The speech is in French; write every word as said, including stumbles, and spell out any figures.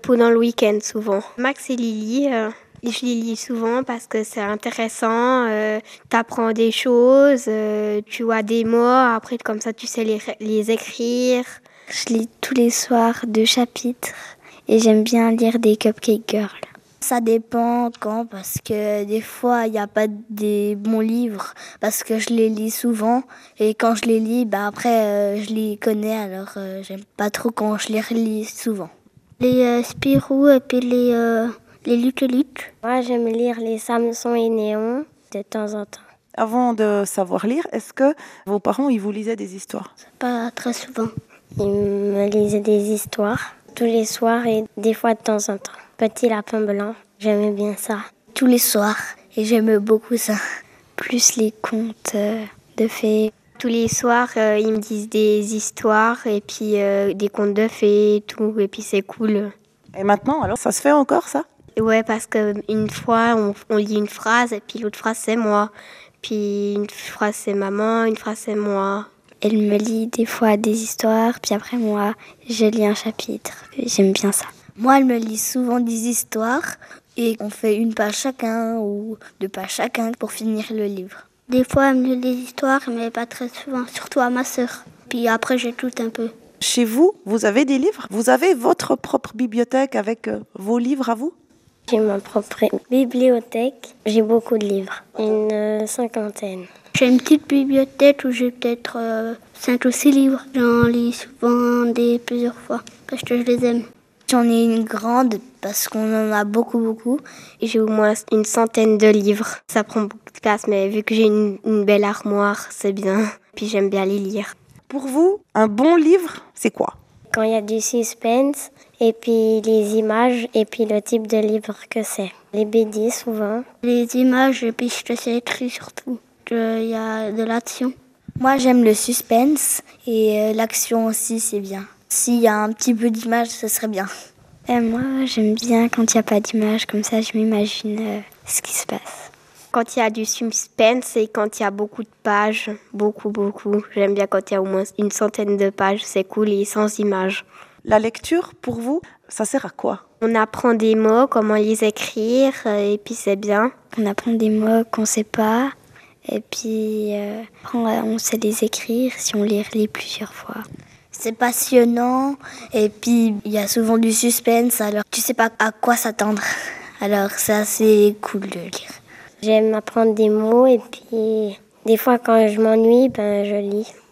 pendant le week-end souvent. Max et Lily, euh, je les lis souvent parce que c'est intéressant. Euh, tu apprends des choses, euh, tu vois des mots, après comme ça tu sais les, les écrire. Je lis tous les soirs deux chapitres et j'aime bien lire des Cupcake Girls. Ça dépend quand, parce que des fois, il n'y a pas des bons livres, parce que je les lis souvent. Et quand je les lis, bah après, euh, je les connais, alors euh, j'aime pas trop quand je les relis souvent. Les euh, Spirou et puis les, euh, les Lutte Lutte. Moi, j'aime lire les Samson et Néon de temps en temps. Avant de savoir lire, est-ce que vos parents ils vous lisaient des histoires? Pas très souvent. Ils me lisaient des histoires tous les soirs et des fois de temps en temps. Petit lapin blanc, j'aimais bien ça. Tous les soirs, et j'aime beaucoup ça. Plus les contes euh, de fées. Tous les soirs, euh, ils me disent des histoires et puis euh, des contes de fées et tout, et puis c'est cool. Et maintenant, alors, ça se fait encore ça? Ouais, parce qu'une fois, on, on lit une phrase et puis l'autre phrase, c'est moi. Puis une phrase, c'est maman, une phrase, c'est moi. Elle me lit des fois des histoires, puis après moi, je lis un chapitre. J'aime bien ça. Moi, elle me lit souvent des histoires et on fait une page chacun ou deux pages chacun pour finir le livre. Des fois, elle me lit des histoires, mais pas très souvent, surtout à ma sœur. Puis après, j'écoute un peu. Chez vous, vous avez des livres? Vous avez votre propre bibliothèque avec euh, vos livres à vous? J'ai ma propre bibliothèque. J'ai beaucoup de livres, une euh, cinquantaine. J'ai une petite bibliothèque où j'ai peut-être euh, cinq ou six livres. J'en lis souvent des plusieurs fois parce que je les aime. J'en ai une grande parce qu'on en a beaucoup, beaucoup. J'ai au moins une centaine de livres. Ça prend beaucoup de place, mais vu que j'ai une, une belle armoire, c'est bien. Puis j'aime bien les lire. Pour vous, un bon livre, c'est quoi? Quand il y a du suspense, et puis les images, et puis le type de livre que c'est. Les B D souvent. Les images, et puis ce que c'est écrit surtout. Il y a de l'action. Moi, j'aime le suspense et euh, l'action aussi, c'est bien. S'il y a un petit peu d'image, ce serait bien. Et moi, j'aime bien quand il n'y a pas d'image, comme ça je m'imagine euh, ce qui se passe. Quand il y a du suspense et quand il y a beaucoup de pages, beaucoup, beaucoup. J'aime bien quand il y a au moins une centaine de pages, c'est cool et sans images. La lecture, pour vous, ça sert à quoi? On apprend des mots, comment les écrire, et puis c'est bien. On apprend des mots qu'on ne sait pas, et puis euh, on sait les écrire si on les relit plusieurs fois. C'est passionnant, et puis il y a souvent du suspense, alors tu sais pas à quoi s'attendre. Alors c'est assez cool de lire. J'aime apprendre des mots, et puis des fois quand je m'ennuie, ben je lis.